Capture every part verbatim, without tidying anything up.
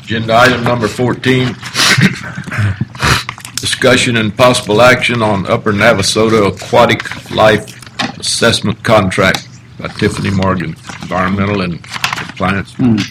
Agenda item number fourteen, discussion and possible action on Upper Navasota Aquatic Life Assessment Contract by Tiffany Morgan, Environmental and Compliance. Mm.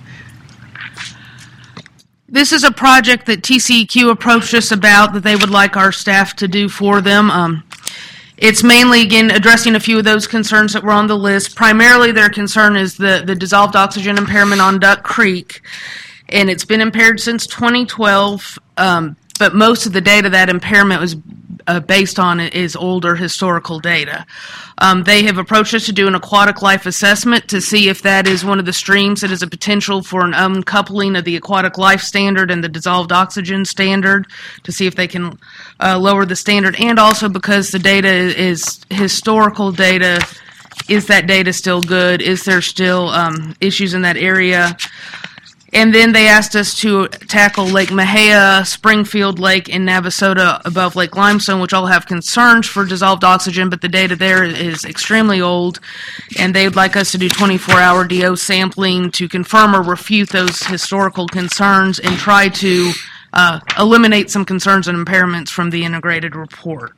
This is a project that T C E Q approached us about that they would like our staff to do for them. Um, it's mainly, again, addressing a few of those concerns that were on the list. Primarily, their concern is the, the dissolved oxygen impairment on Duck Creek, and it's been impaired since twenty twelve, um, but most of the data that impairment was uh, based on is older historical data. Um, they have approached us to do an aquatic life assessment to see if that is one of the streams that is a potential for an uncoupling of the aquatic life standard and the dissolved oxygen standard, to see if they can uh, lower the standard, and also because the data is historical data. Is that data still good? Is there still um, issues in that area? And then they asked us to tackle Lake Mahia, Springfield Lake, and Navasota above Lake Limestone, which all have concerns for dissolved oxygen, but the data there is extremely old, and they would like us to do twenty-four hour D O sampling to confirm or refute those historical concerns and try to uh, eliminate some concerns and impairments from the integrated report.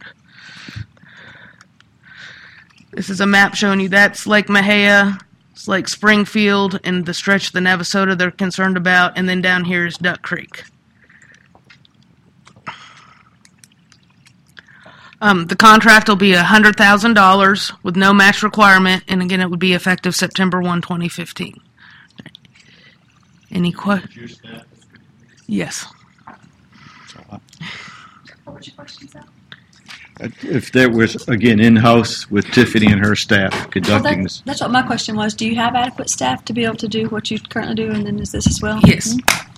This is a map showing you that's Lake Mahia, it's Lake Springfield, and the stretch of the Navasota they're concerned about, and then down here is Duck Creek. Um, the contract will be one hundred thousand dollars with no match requirement, and again, it would be effective September first, twenty fifteen. Any questions? Yes. What was your question, Sal? If that was, again, in-house with Tiffany and her staff Well, conducting that, this. that's what my question was. Do you have adequate staff to be able to do what you currently do, and then is this as well? Yes.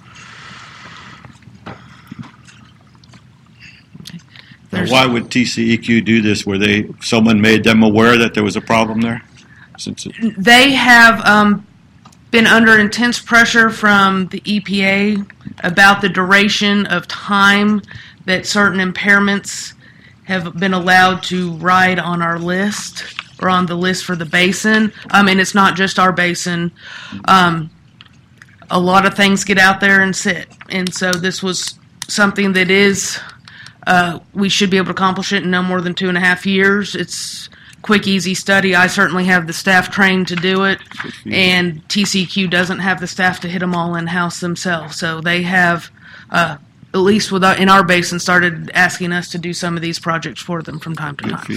Now, why would T C E Q do this? Were they, someone made them aware that there was a problem there? Since it, They have um, been under intense pressure from the E P A about the duration of time that certain impairments have been allowed to ride on our list or on the list for the basin. I mean, it's not just our basin. Um, a lot of things get out there and sit. And so this was something that is, uh, we should be able to accomplish it in no more than two and a half years. It's quick, easy study. I certainly have the staff trained to do it, and T C E Q doesn't have the staff to hit them all in-house themselves. So they have, uh, at least with our, in our basin, started asking us to do some of these projects for them from time to time.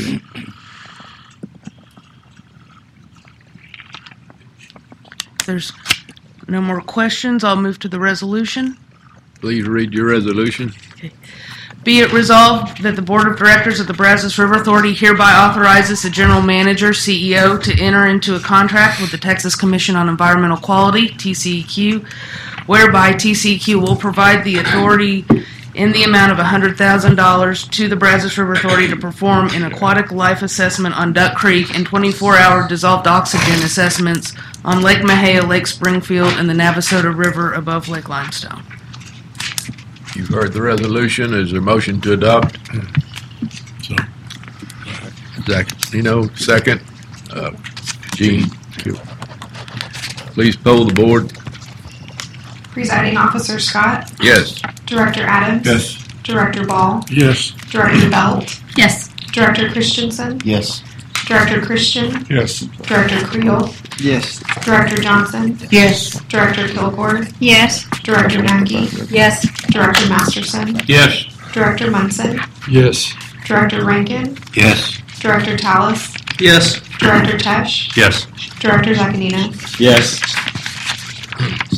If there's no more questions, I'll move to the resolution. Please read your resolution. Okay. Be it resolved that the Board of Directors of the Brazos River Authority hereby authorizes the General Manager, C E O, to enter into a contract with the Texas Commission on Environmental Quality, T C E Q, whereby T C E Q will provide the authority in the amount of one hundred thousand dollars to the Brazos River Authority to perform an aquatic life assessment on Duck Creek and twenty-four hour dissolved oxygen assessments on Lake Mahia, Lake Springfield, and the Navasota River above Lake Limestone. You've heard the resolution. Is there a motion to adopt? So, Zach, you know, second. Uh, Gene, please poll the board. Presiding Officer Scott, Yes. Director Adams, yes. Director Ball, Yes. Director Belt, Yes. Director Christensen, yes. Director Christian, Yes. Director Creel, Yes. Director Johnson, Yes. Director Kilgore, Yes. Director Mackey, Yes. Director Masterson, Yes. Director Munson, Yes. Director Rankin, Yes. Director Tallis, Yes. Director Tesh, Yes. Director Zaccanino. Yes.